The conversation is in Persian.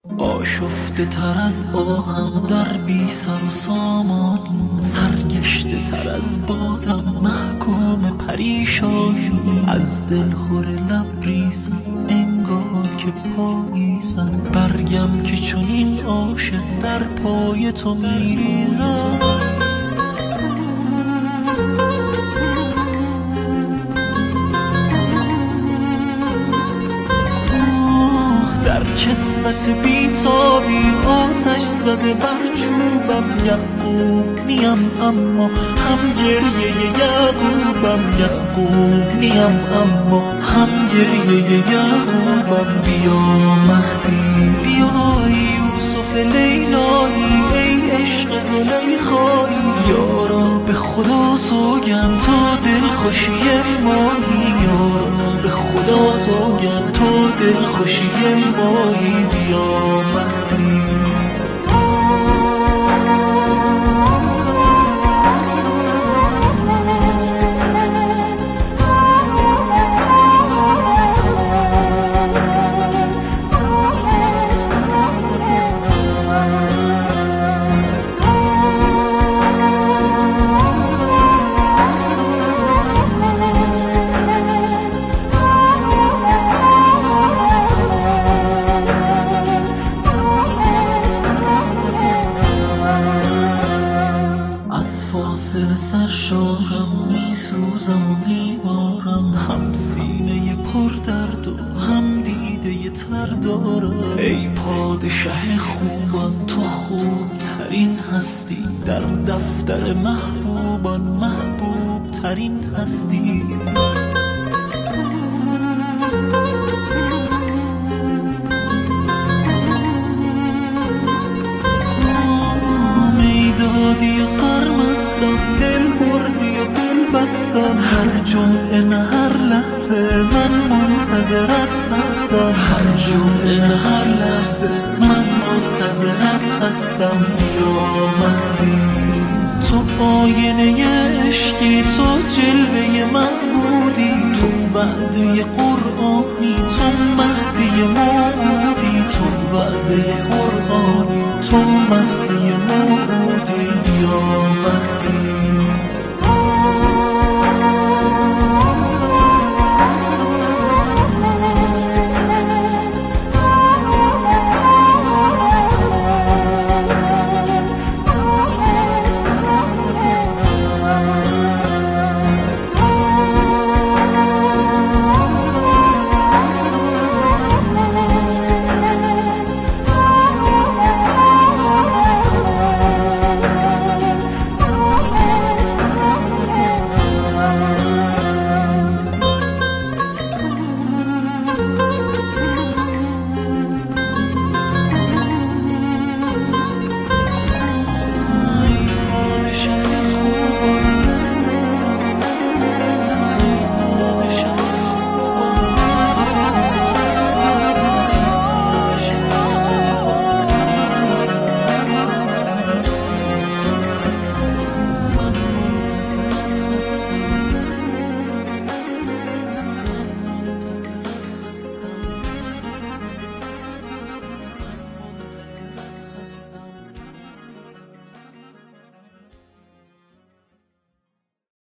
آشفته تر از آهم در بی سر و سامان، سرگشته تر از بادم محکوم پریشانی. از دلخور لبریزم انگار که پاییزم، برگم که چنین عاشق در پای تو میریزم. در کسوت بیتابی آتش زده بر چوبم. یعقوب نیم اما هم گریه یعقوبم، یعقوب نیم اما هم گریه یعقوبم. بیا مهدی بیا یوسف لیلایی، ای عشق زلیخایی. یارا به خدا سوگند تو دلخوشی مایی، یارا به خدا سوگند تو دلخوشی مایی. بیا مهدی فاصله سرشارم، میسوزم و بیمارم. هم سینه پر درد و هم دیده تر دارم. ای پادشه خوبان تو خوب ترین هستی، در دفتر محبوبان محبوب ترین هستی. میدادی و سرمستم، دل بردی و دل بستم. هر جمعه نه هر لحظه من منتظرت هستم، هر جمعه نه هر لحظه من منتظرت هستم. بیا مهدی تو آینه عشقی، تو جلوه محمودی، تو وعده قرآنی، تو مهدی موعودی.